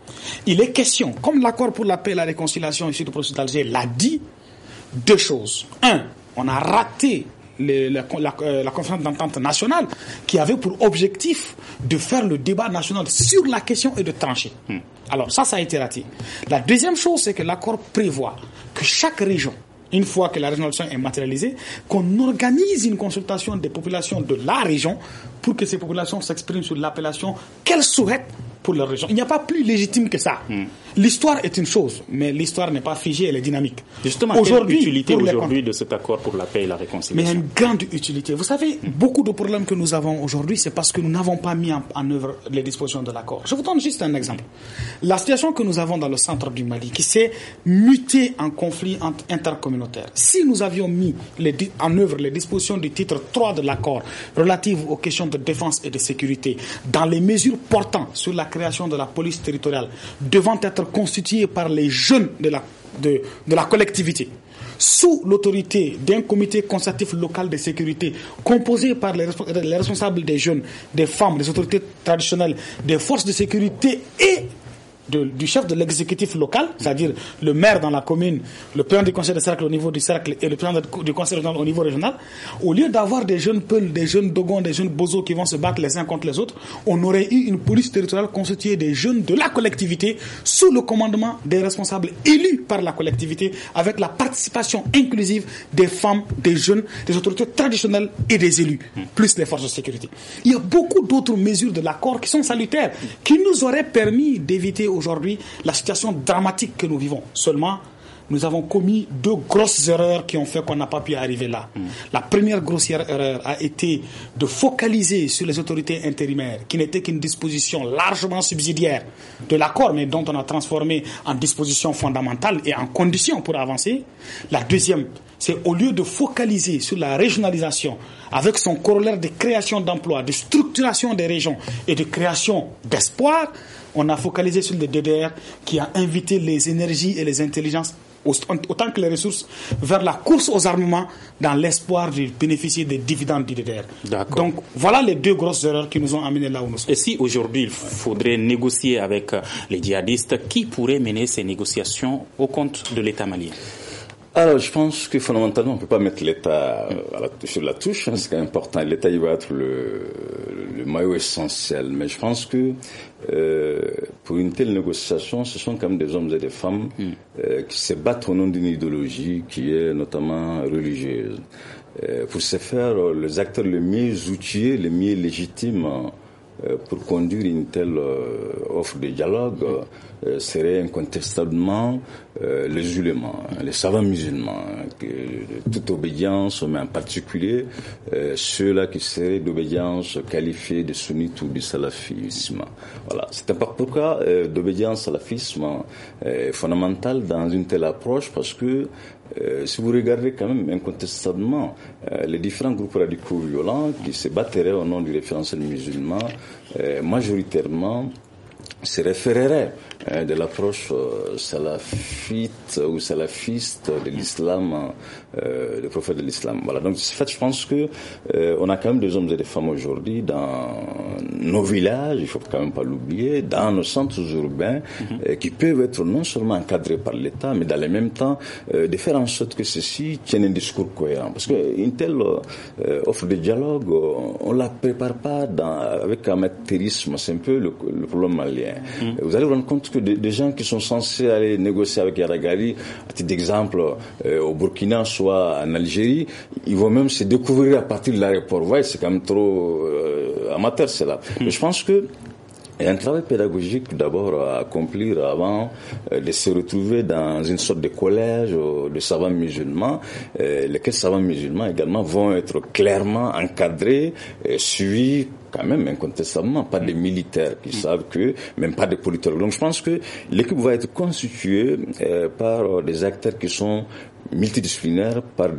Il est question, comme l'accord pour la paix et la réconciliation ici du processus d'Alger l'a dit, deux choses. Un, on a raté les, la, la, euh, la conférence d'entente nationale qui avait pour objectif de faire le débat national sur la question et de trancher. Hmm. Alors ça, ça a été raté. La deuxième chose, c'est que l'accord prévoit que chaque région, une fois que la résolution est matérialisée, qu'on organise une consultation des populations de la région pour que ces populations s'expriment sur l'appellation qu'elles souhaitent pour leur région. Il n'y a pas plus légitime que ça. Hmm. L'histoire est une chose, mais l'histoire n'est pas figée, elle est dynamique. Justement, aujourd'hui, quelle utilité aujourd'hui de cet accord pour la paix et la réconciliation? Mais il y a une grande utilité. Vous savez, hmm. beaucoup de problèmes que nous avons aujourd'hui, c'est parce que nous n'avons pas mis en, en œuvre les dispositions de l'accord. Je vous donne juste un exemple. La situation que nous avons dans le centre du Mali, qui s'est mutée en conflit intercommunautaire. Si nous avions mis les, en œuvre les dispositions du titre trois de l'accord relatives aux questions de défense et de sécurité, dans les mesures portant sur la création de la police territoriale devant être constituée par les jeunes de la, de, de la collectivité, sous l'autorité d'un comité consultatif local de sécurité composé par les, les responsables des jeunes, des femmes, des autorités traditionnelles, des forces de sécurité et De, du chef de l'exécutif local, c'est-à-dire le maire dans la commune, le président du conseil de cercle au niveau du cercle et le président du conseil régional au niveau régional, au lieu d'avoir des jeunes peuls, des jeunes dogons, des jeunes bozos qui vont se battre les uns contre les autres, on aurait eu une police territoriale constituée des jeunes de la collectivité sous le commandement des responsables élus par la collectivité avec la participation inclusive des femmes, des jeunes, des autorités traditionnelles et des élus, plus les forces de sécurité. Il y a beaucoup d'autres mesures de l'accord qui sont salutaires, qui nous auraient permis d'éviter aujourd'hui la situation dramatique que nous vivons. Seulement, nous avons commis deux grosses erreurs qui ont fait qu'on n'a pas pu arriver là. Mmh. La première grossière erreur a été de focaliser sur les autorités intérimaires, qui n'était qu'une disposition largement subsidiaire de l'accord, mais dont on a transformé en disposition fondamentale et en condition pour avancer. La deuxième, c'est au lieu de focaliser sur la régionalisation, avec son corollaire de création d'emplois, de structuration des régions et de création d'espoir, on a focalisé sur le D D R qui a invité les énergies et les intelligences, autant que les ressources, vers la course aux armements dans l'espoir de bénéficier des dividendes du D D R. D'accord. Donc voilà les deux grosses erreurs qui nous ont amenés là où nous sommes. Et si aujourd'hui il faudrait négocier avec les djihadistes, qui pourrait mener ces négociations au compte de l'État malien? Alors, je pense que fondamentalement, on ne peut pas mettre l'État à la, sur la touche, hein, c'est important. L'État, il va être le, le maillot essentiel. Mais je pense que euh, pour une telle négociation, ce sont quand même des hommes et des femmes mm. euh, qui se battent au nom d'une idéologie qui est notamment religieuse. Euh, pour ce faire, les acteurs les mieux outillés, les mieux légitimes euh, pour conduire une telle euh, offre de dialogue euh, seraient incontestablement euh, les musulmans, les savants musulmans, que, de toute obédience, mais en particulier euh, ceux-là qui seraient d'obédience qualifiée de sunnite ou de salafisme. Voilà. C'est pourquoi euh, d'obédience salafisme est fondamentale dans une telle approche, parce que Euh, si vous regardez quand même incontestablement euh, les différents groupes radicaux violents qui se battraient au nom du référentiel musulman, euh, majoritairement se référeraient euh, de l'approche euh, salafite ou salafiste de l'islam, euh, des prophètes de l'islam. Voilà. Donc, en fait, je pense que euh, on a quand même des hommes et des femmes aujourd'hui dans nos villages, il faut quand même pas l'oublier, dans nos centres urbains, mm-hmm. euh, qui peuvent être non seulement encadrés par l'État, mais dans le même temps euh, de faire en sorte que ceux-ci tiennent un discours cohérent. Parce qu'une telle euh, offre de dialogue, on la prépare pas dans, avec amateurisme. C'est un peu le, le problème malien. Mmh. Vous allez vous rendre compte que des, des gens qui sont censés aller négocier avec Yad Agali, à titre d'exemple, euh, au Burkina, soit en Algérie, ils vont même se découvrir à partir de l'aéroport. Vous voyez, c'est quand même trop euh, amateur, c'est là. Mmh. Mais je pense que il y a un travail pédagogique d'abord à accomplir avant euh, de se retrouver dans une sorte de collège euh, de savants musulmans, euh, lesquels savants musulmans également vont être clairement encadrés, et suivis quand même incontestablement par des militaires qui mmh. savent que, même pas des politologues. Donc je pense que l'équipe va être constituée euh, par euh, des acteurs qui sont multidisciplinaires, par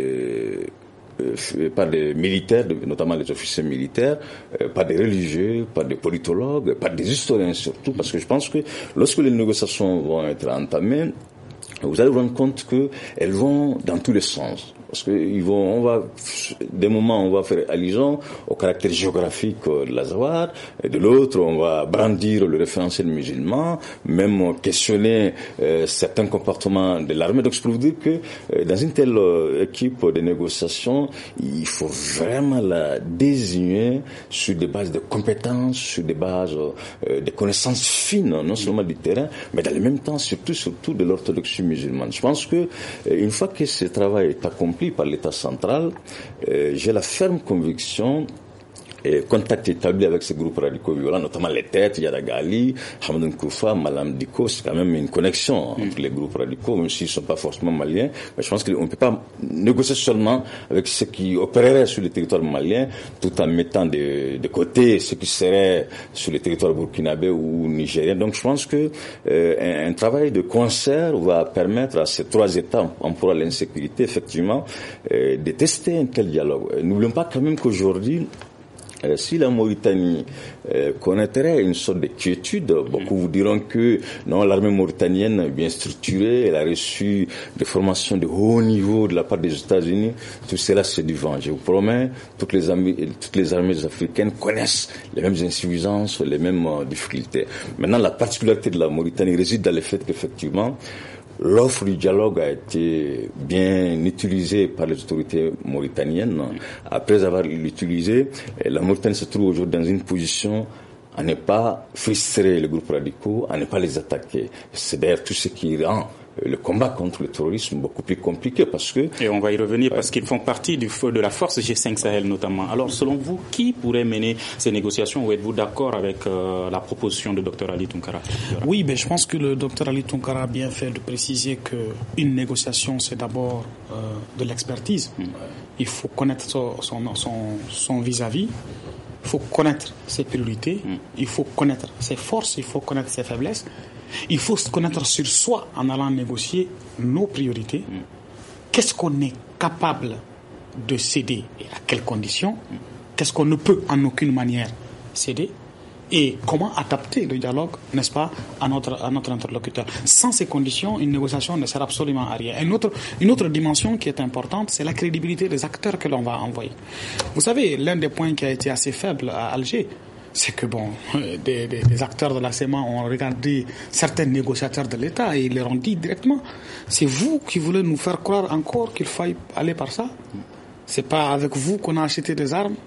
des Euh, par des militaires, notamment les officiers militaires, euh, par des religieux, par des politologues, par des historiens surtout, parce que je pense que lorsque les négociations vont être entamées, vous allez vous rendre compte qu'elles vont dans tous les sens. Parce que ils vont, on va, des moments, on va faire allusion au caractère géographique de l'Azawad, et de l'autre, on va brandir le référentiel musulman, même questionner euh, certains comportements de l'armée. Donc, je peux vous dire que euh, dans une telle euh, équipe de négociation, il faut vraiment la désigner sur des bases de compétences, sur des bases euh, de connaissances fines, non seulement du terrain, mais dans le même temps, surtout, surtout de l'orthodoxie musulmane. Je pense que euh, une fois que ce travail est accompli par l'État central, euh, j'ai la ferme conviction et contact établi avec ces groupes radicaux violents, notamment les têtes, Yad Agali, Hamadou Koufa, Malam Diko, c'est quand même une connexion entre les groupes radicaux, même s'ils ne sont pas forcément maliens. Mais je pense qu'on ne peut pas négocier seulement avec ceux qui opéreraient sur le territoire malien, tout en mettant de, de côté ceux qui seraient sur le territoire burkinabé ou nigérien. Donc je pense que euh, un, un travail de concert va permettre à ces trois États, en pour l'insécurité, effectivement, euh, de tester un tel dialogue. N'oublions pas quand même qu'aujourd'hui, Euh, si la Mauritanie euh, connaîtrait une sorte de quiétude, beaucoup vous diront que non, l'armée mauritanienne est bien structurée, elle a reçu des formations de haut niveau de la part des États-Unis. Tout cela, c'est du vent. Je vous promets, toutes les armées, toutes les armées africaines connaissent les mêmes insuffisances, les mêmes euh, difficultés. Maintenant, la particularité de la Mauritanie réside dans le fait qu'effectivement, l'offre du dialogue a été bien utilisée par les autorités mauritaniennes. Après avoir l'utilisée, la Mauritanie se trouve aujourd'hui dans une position à ne pas frustrer les groupes radicaux, à ne pas les attaquer. C'est d'ailleurs tout ce qui rend le combat contre le terrorisme beaucoup plus compliqué parce que... Et on va y revenir parce qu'ils font partie du, de la force G cinq Sahel notamment. Alors selon vous, qui pourrait mener ces négociations ou êtes-vous d'accord avec euh, la proposition de docteur Ali Tounkara? Oui, ben, je pense que le docteur Ali Tounkara a bien fait de préciser qu'une négociation c'est d'abord euh, de l'expertise. Mm. Il faut connaître son, son, son, son vis-à-vis, il faut connaître ses priorités, mm. il faut connaître ses forces, il faut connaître ses faiblesses. Il faut se connaître sur soi en allant négocier nos priorités. Mm. Qu'est-ce qu'on est capable de céder et à quelles conditions? Mm. Qu'est-ce qu'on ne peut en aucune manière céder? Et comment adapter le dialogue, n'est-ce pas, à notre, à notre interlocuteur? Sans ces conditions, une négociation ne sert absolument à rien. Une autre, une autre dimension qui est importante, c'est la crédibilité des acteurs que l'on va envoyer. Vous savez, l'un des points qui a été assez faible à Alger, c'est que bon, des, des, des acteurs de la C E M A ont regardé certains négociateurs de l'État et ils leur ont dit directement, c'est vous qui voulez nous faire croire encore qu'il faille aller par ça? C'est pas avec vous qu'on a acheté des armes?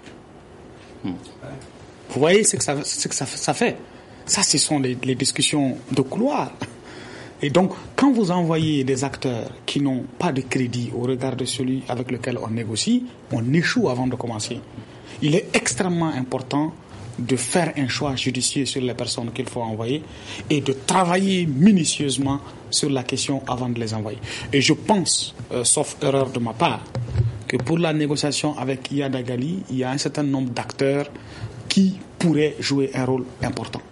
Vous voyez ce que ça, ce que ça, ça fait? Ça, ce sont les, les discussions de couloir. Et donc, quand vous envoyez des acteurs qui n'ont pas de crédit au regard de celui avec lequel on négocie, on échoue avant de commencer. Il est extrêmement important de faire un choix judicieux sur les personnes qu'il faut envoyer et de travailler minutieusement sur la question avant de les envoyer. Et je pense, euh, sauf erreur de ma part, que pour la négociation avec Iyad Agali, il y a un certain nombre d'acteurs qui pourraient jouer un rôle important.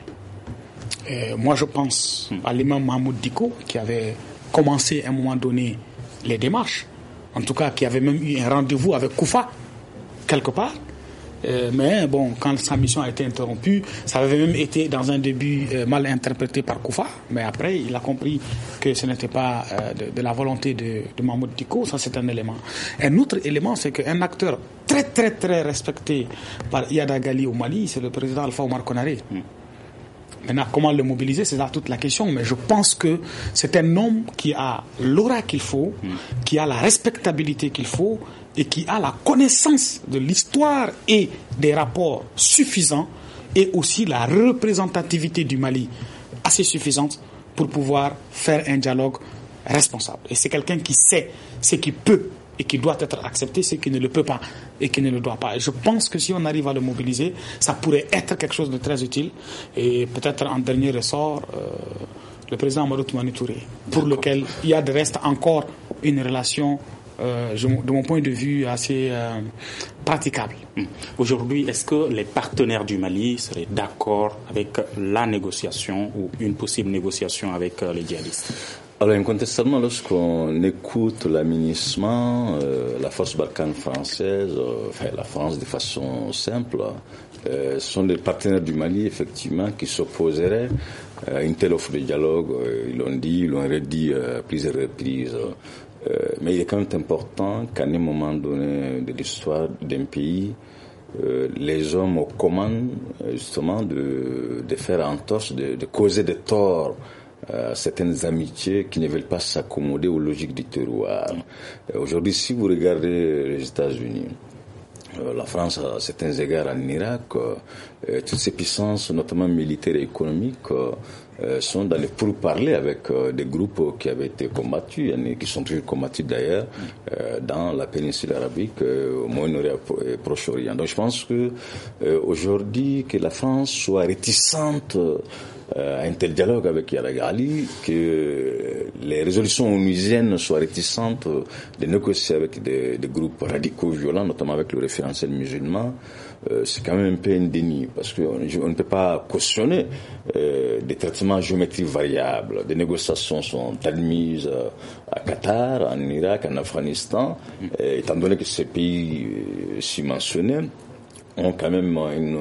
Et moi, je pense à l'imam Mahmoud Dicko, qui avait commencé à un moment donné les démarches, en tout cas qui avait même eu un rendez-vous avec Koufa, quelque part. Euh, mais bon, quand sa mission a été interrompue, ça avait même été dans un début euh, mal interprété par Koufa, mais après il a compris que ce n'était pas euh, de, de la volonté de, de Mahmoud Dicko. Ça, c'est un élément. Un autre élément, c'est qu'un acteur très très très respecté par Iyad Agali au Mali, c'est le président Alpha Oumar Konaré. Mm. Maintenant, comment le mobiliser, c'est là toute la question, mais je pense que c'est un homme qui a l'aura qu'il faut, mm. qui a la respectabilité qu'il faut, et qui a la connaissance de l'histoire et des rapports suffisants, et aussi la représentativité du Mali assez suffisante pour pouvoir faire un dialogue responsable. Et c'est quelqu'un qui sait ce qui peut et qui doit être accepté, ce qui ne le peut pas et qui ne le doit pas. Et je pense que si on arrive à le mobiliser, ça pourrait être quelque chose de très utile. Et peut-être en dernier ressort, euh, le président Amadou Toumani Touré, pour lequel il y a de reste encore une relation Euh, de mon point de vue assez euh, praticable. Aujourd'hui, est-ce que les partenaires du Mali seraient d'accord avec la négociation ou une possible négociation avec euh, les djihadistes? Alors, incontestablement, lorsqu'on écoute l'aménagement, euh, la force Barkhane française, euh, enfin la France de façon simple, euh, ce sont des partenaires du Mali, effectivement, qui s'opposeraient à une telle offre de dialogue. Euh, ils l'ont dit, ils l'ont redit à plusieurs reprises. Euh, mais il est quand même important qu'à un moment donné de l'histoire d'un pays, euh, les hommes aux commandes, justement, de, de faire entorse, de, de causer des torts à certaines amitiés qui ne veulent pas s'accommoder aux logiques du terroir. Euh, aujourd'hui, si vous regardez les États-Unis, euh, la France à certains égards en Irak, euh, toutes ces puissances, notamment militaires et économiques, euh, Euh, sont dans les pourparlers avec euh, des groupes qui avaient été combattus, et qui sont toujours combattus d'ailleurs euh, dans la péninsule arabique, euh, au Moyen-Orient et Proche-Orient. Donc je pense que euh, aujourd'hui que la France soit réticente euh, à un tel dialogue avec Iyad Agali, que les résolutions onusiennes soient réticentes de négocier avec des, des groupes radicaux violents, notamment avec le référentiel musulman. Euh, c'est quand même un peu un déni, parce qu'on on ne peut pas cautionner euh, des traitements géométriques variables. Des négociations sont admises euh, à Qatar, en Irak, en Afghanistan, euh, étant donné que ces pays euh, si mentionnés ont quand même une,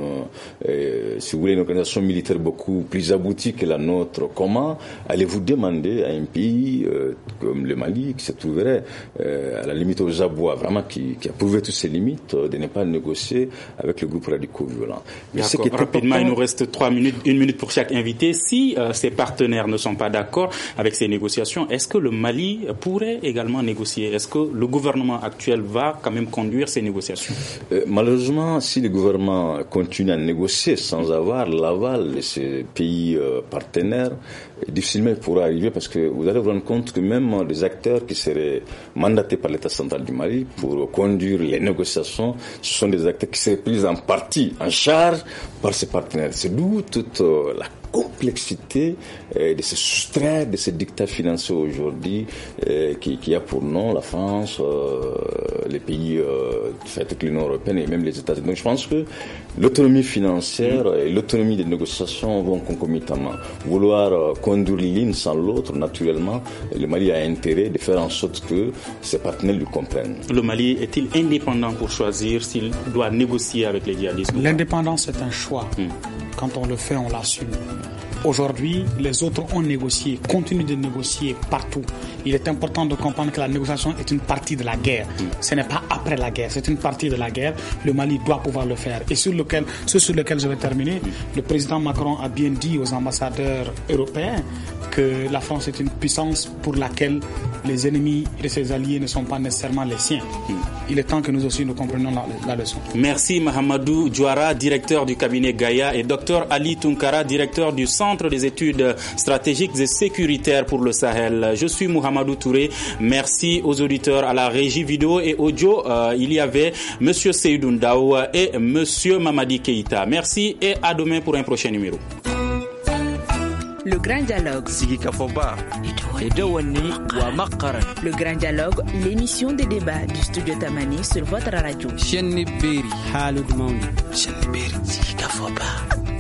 euh, si vous voulez, une organisation militaire beaucoup plus aboutie que la nôtre. Comment allez-vous demander à un pays euh, comme le Mali, qui se trouverait euh, à la limite aux abois, vraiment qui, qui a prouvé toutes ses limites, euh, de ne pas négocier avec le groupe radicaux violent? D'accord. Rapidement, il nous reste trois minutes, une minute pour chaque invité. Si euh, ces partenaires ne sont pas d'accord avec ces négociations, est-ce que le Mali pourrait également négocier? Est-ce que le gouvernement actuel va quand même conduire ces négociations? euh, Malheureusement, si le gouvernement continue à négocier sans avoir l'aval de ces pays euh, partenaires, difficilement il pourra arriver, parce que vous allez vous rendre compte que même les acteurs qui seraient mandatés par l'État central du Mali pour conduire les négociations, ce sont des acteurs qui seraient pris en partie en charge par ces partenaires. C'est d'où toute euh, la complexité euh, de se soustraire de ces dictats financiers aujourd'hui euh, qui, qui a pour nom la France, euh, les pays euh, de l'Union européenne et même les États-Unis. Donc je pense que l'autonomie financière et l'autonomie des négociations vont concomitamment. Vouloir euh, conduire l'une sans l'autre, naturellement, le Mali a intérêt de faire en sorte que ses partenaires le comprennent. Le Mali est-il indépendant pour choisir s'il doit négocier avec les djihadistes? L'indépendance est un choix. Hmm. Quand on le fait, on l'assume. Aujourd'hui, les autres ont négocié, continuent de négocier partout. Il est important de comprendre que la négociation est une partie de la guerre. Ce n'est pas après la guerre, c'est une partie de la guerre. Le Mali doit pouvoir le faire. Et sur lequel, ce sur lequel je vais terminer, le président Macron a bien dit aux ambassadeurs européens que la France est une puissance pour laquelle les ennemis de ses alliés ne sont pas nécessairement les siens. Il est temps que nous aussi nous comprenions la, la leçon. Merci Mahamadou Diouara, directeur du cabinet Gaïa, et docteur Ali Tunkara, directeur du Centre Centre des études stratégiques et sécuritaires pour le Sahel. Je suis Mohamedou Touré. Merci aux auditeurs à la régie vidéo et audio. Euh, il y avait Monsieur Seydou Ndaou et Monsieur Mamadi Keïta. Merci et à demain pour un prochain numéro. Le Grand Dialogue. Le Grand Dialogue, l'émission des débats du studio Tamani sur votre radio.